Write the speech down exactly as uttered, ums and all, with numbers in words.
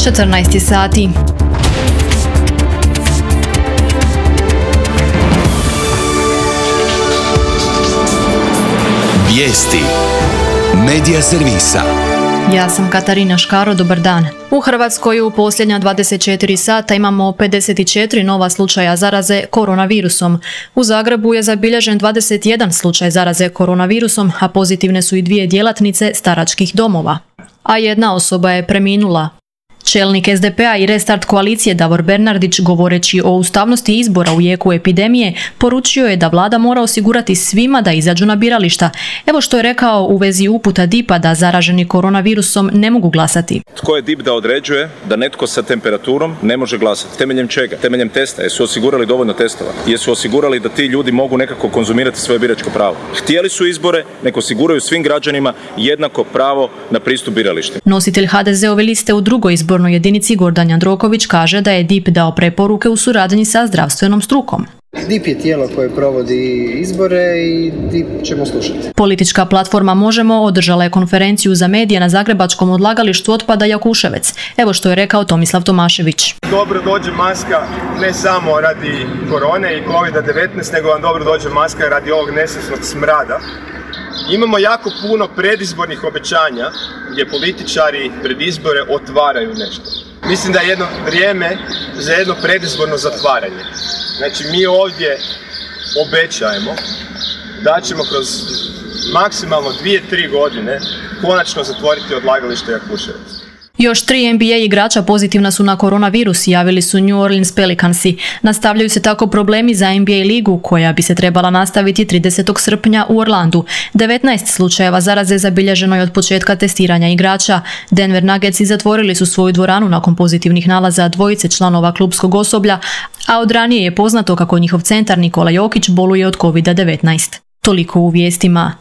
četrnaest sati. Vijesti Medija servisa. Ja sam Katarina Škaro, dobar dan. U Hrvatskoj u posljednja dvadeset četiri sata imamo pedeset četiri nova slučaja zaraze koronavirusom. U Zagrebu je zabilježen dvadeset jedan slučaj zaraze koronavirusom, a pozitivne su i dvije djelatnice staračkih domova. A jedna osoba je preminula. Čelnik es de pe a i Restart koalicije Davor Bernardić, govoreći o ustavnosti izbora u jeku epidemije, poručio je da vlada mora osigurati svima da izađu na birališta. Evo što je rekao u vezi uputa D I P-a da zaraženi koronavirusom ne mogu glasati. Tko je D I P da određuje da netko sa temperaturom ne može glasati? Temeljem čega? Temeljem testa. Jesu osigurali dovoljno testova? Jesu osigurali da ti ljudi mogu nekako konzumirati svoje biračko pravo? Htjeli su izbore, nek osiguraju svim građanima jednako pravo na pristup biralištima. Nositelj ha de ze ove liste u drugoj izbornoj jedinici Gordan Jandroković kaže da je D I P dao preporuke u suradnji sa zdravstvenom strukom. D I P je tijelo koje provodi izbore i D I P ćemo slušati. Politička platforma Možemo održala je konferenciju za medije na zagrebačkom odlagalištu otpada Jakuševec. Evo što je rekao Tomislav Tomašević. Dobro dođe maska ne samo radi korone i kovid devetnaest, nego vam dobro dođe maska radi ovog nesretnog smrada. Imamo jako puno predizbornih obećanja gdje političari pred izbore otvaraju nešto. Mislim da je jedno vrijeme za jedno predizborno zatvaranje. Znači mi ovdje obećajemo da ćemo kroz maksimalno dvije, tri godine konačno zatvoriti odlagalište Jakuševac. Još tri en be a igrača pozitivna su na koronavirus, javili su New Orleans Pelicansi. Nastavljaju se tako problemi za en be a ligu koja bi se trebala nastaviti tridesetog srpnja u Orlandu. devetnaest slučajeva zaraze zabilježeno je od početka testiranja igrača. Denver Nuggetsi zatvorili su svoju dvoranu nakon pozitivnih nalaza dvojice članova klupskog osoblja, a od ranije je poznato kako njihov centar Nikola Jokić boluje od kovid devetnaest. Toliko u vijestima.